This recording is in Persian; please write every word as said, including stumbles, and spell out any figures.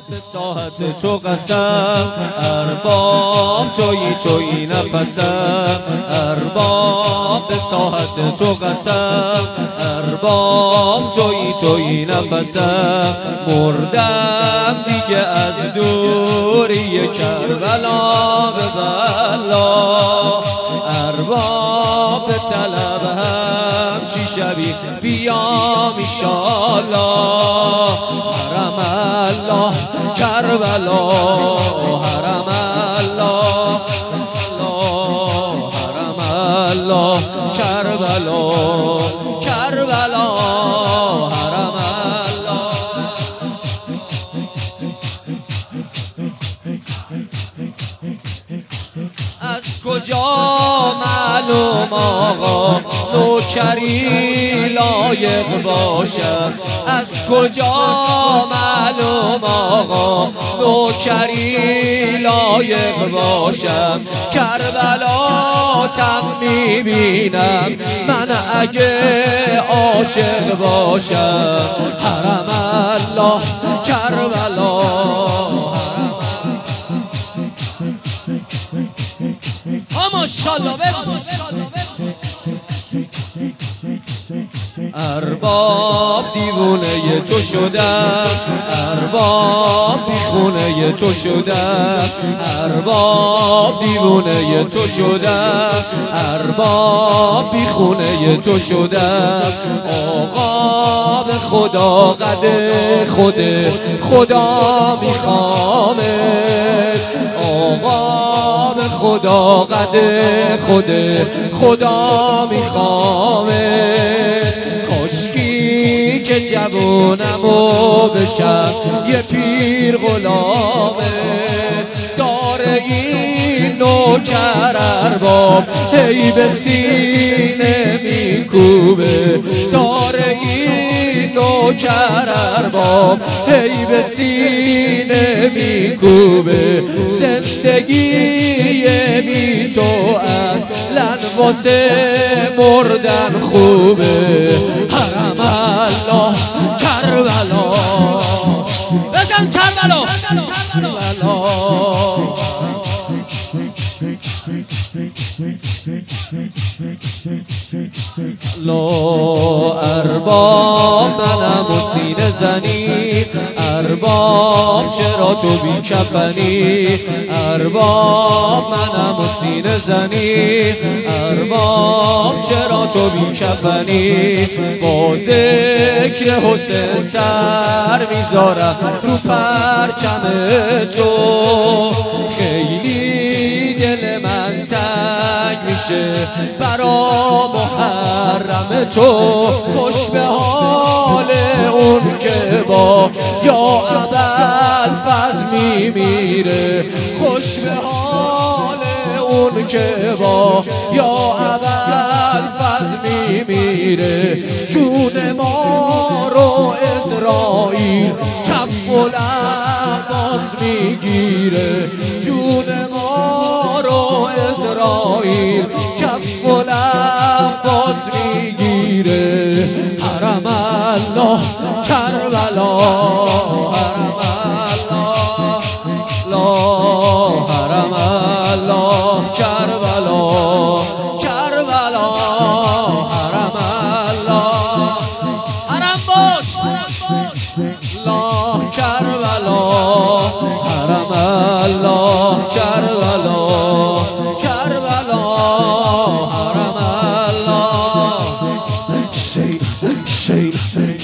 به ساحت تو قسم، ارباب تویی تویی نفسم، ارباب به ساحت تو قسم، ارباب تویی تویی نفسم. مردم دیگه از دوری کربلا به بلا، ارباب به طلب هم چی شبی بیام ایشالله. حرم الله کربلا، حرم الله، حرم الله کربلا، کربلا حرم الله. از کجا معلوم آقا نوکری لایق باشد، از کجا معلوم آقا نوکری لایق باشم. کربلا تم میبینم من اگه عاشق باشم. حرم الله کربلا، ماشاءالله. ارباب دیوونه تو شدم، ارباب بیخونه تو شدم، ارباب دیوونه تو شدم، ارباب بیخونه تو شدم. آقا به خدا قده خود خدا میخوامه، آقا به خدا قده خود خدا میخوامه. کاشکی که جوانمو بشم یه پیر غلامه، داره این نوکر ارباب هی به سینه میکوبه، داره این نوکر ارباب هی به سینه میکوبه. زندگی بی تو اصلا واسه مردن خوبه. حرم الله کربلا، بزن کربلا، کربلا. لا ارباب منم و سینه زنی، ارباب چرا تو بی کفنی، ارباب منم و سینه زنی، ارباب چرا تو بی کفنی. با ذکر حسین سر میذارم رو پرچم تو، خیلی دل من تنگ میشه برا محرم تو. خوش به حال اون که با یا ابوالفضل میمیره، خوش به حال اون که با یا ابوالفضل میمیره. جون ما رو اسرائیل کف العباس میگیره، جون ما رو اسرائیل کف العباس میگیره. حرم الله کربلا، حرم الله، لا حرم الله کربلا، کربلا حرم الله. حرم باش لا کربلا، حرم الله کربلا، کربلا حرم الله. شیخ شیخ